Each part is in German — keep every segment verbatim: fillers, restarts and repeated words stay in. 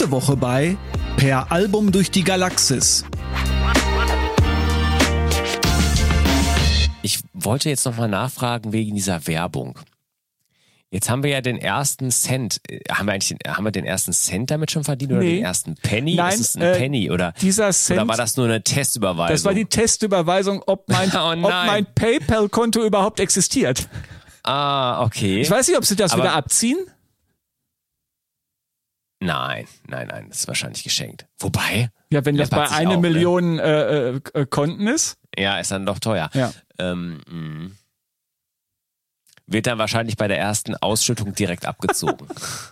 Diese Woche bei Per Album durch die Galaxis. Ich wollte jetzt nochmal nachfragen wegen dieser Werbung. Jetzt haben wir ja den ersten Cent. Haben wir eigentlich den, haben wir den ersten Cent damit schon verdient oder Nee. den ersten Penny? Nein, ist es ein äh, Penny oder, dieser Cent, oder war das nur eine Testüberweisung? das war die Testüberweisung, ob mein, Oh nein. ob mein PayPal-Konto überhaupt existiert. Ah, okay. Ich weiß nicht, ob sie das Aber- wieder abziehen. Nein, nein, nein, das ist wahrscheinlich geschenkt. Wobei, Ja, wenn das bei läppert sich einer auch, ne? Million äh, äh, äh, Konten ist. ja, ist dann doch teuer. Ja. Ähm, mh. Wird dann wahrscheinlich bei der ersten Ausschüttung direkt abgezogen.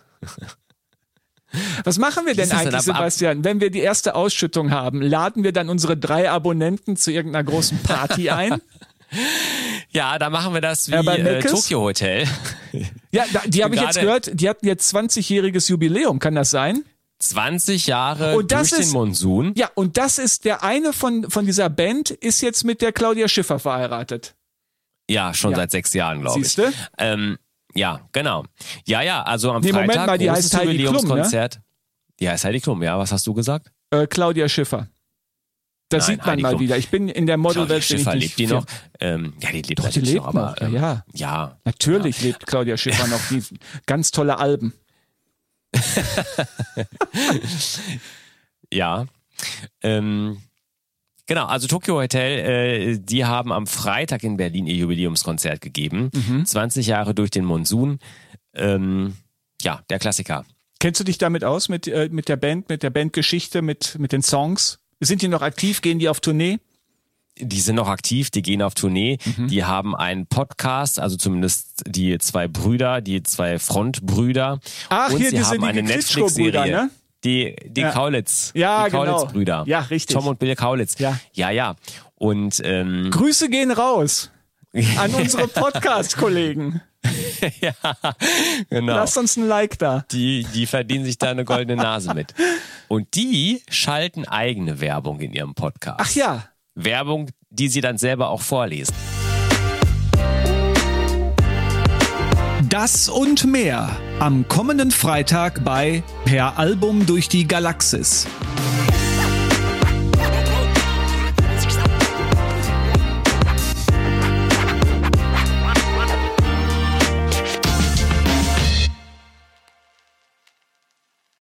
Was machen wir denn Ist das eigentlich, denn aber ab- Sebastian? Wenn wir die erste Ausschüttung haben, laden wir dann unsere drei Abonnenten zu irgendeiner großen Party ein? Ja, da machen wir das wie Ja, bei äh, Meckes? Tokyo Hotel. Ja, da, die habe ich jetzt gerade- gehört, die hatten jetzt zwanzigjähriges Jubiläum, kann das sein? zwanzig Jahre Und das durch ist- den Monsun. Ja, und das ist der eine von, von dieser Band, ist jetzt mit der Claudia Schiffer verheiratet. Ja, schon Ja. seit sechs Jahren, glaube ich. Siehste? Ähm, ja, genau. Ja, ja, also am Nee, Freitag Moment mal, die großes heißt Heidi Klum, ne? Jubiläumskonzert. Die heißt Heidi Klum, ja. Was hast du gesagt? Äh, Claudia Schiffer. Das Nein, sieht man Heidi mal Klum. wieder. Ich bin in der Claudia Modelwelt. bin ich Schiffer, nicht lebt die firm. noch? Ähm, ja, die lebt Doch, die natürlich lebt noch, aber noch, ähm, ja. ja. Natürlich lebt Claudia Schiffer noch. Die ganz tolle Alben. Ja. Ähm, genau, also Tokyo Hotel, äh, die haben am Freitag in Berlin ihr Jubiläumskonzert gegeben. Mhm. zwanzig Jahre durch den Monsun. Ähm, ja, der Klassiker. Kennst du dich damit aus, mit, äh, mit der Band, mit der Bandgeschichte, mit, mit den Songs? Sind die noch aktiv? Gehen die auf Tournee? Die sind noch aktiv, die gehen auf Tournee, Mhm. die haben einen Podcast, also zumindest die zwei Brüder, die zwei Frontbrüder. Ach, und hier, sie diese- haben die eine Klitschko-Brüder, Netflix-Serie. ne? Die, die Ja. Kaulitz. Ja, die genau. Kaulitz-Brüder. Ja, richtig. Tom und Bill Kaulitz. Ja. ja. ja. Und ähm, Grüße gehen raus an unsere Podcast-Kollegen. ja, genau. Lasst uns ein Like da. Die, die verdienen sich da eine goldene Nase mit. Und die schalten eigene Werbung in ihrem Podcast. Ach ja. Werbung, die sie dann selber auch vorlesen. Das und mehr am kommenden Freitag bei Per Album durch die Galaxis.